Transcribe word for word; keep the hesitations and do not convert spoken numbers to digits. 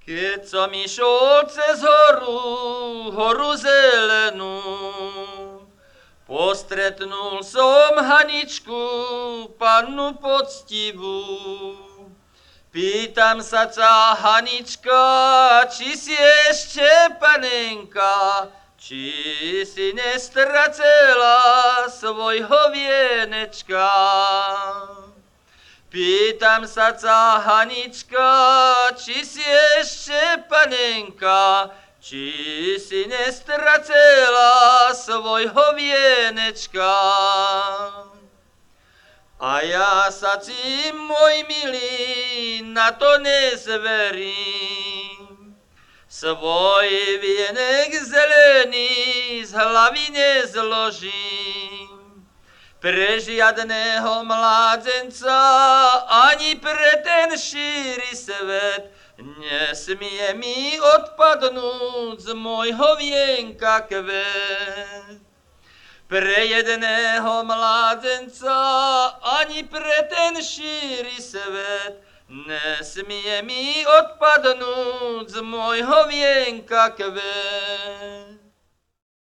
Keď som išiel cez horu, horu zelenú, postretnul som Haničku, pannu poctivú. Pýtam sa ťa, Hanička, či si ešte panenka, či si nestracela svojho vienečka. Pýtam sa ťa, Hanička, či si ešte panenka, či si nestracela svojho vienečka. A ja sa ti, môj milý, na to nezverím. Svoj vienek zelený z hlavy nezložím. Pre žiadného mládenca, ani pre ten šíry svet, nesmie mi odpadnúť z môjho vienka kvet. Pre jedného mládenca, ani pre ten šíry svet, nesmie mi odpadnúť z môjho vienka kvet.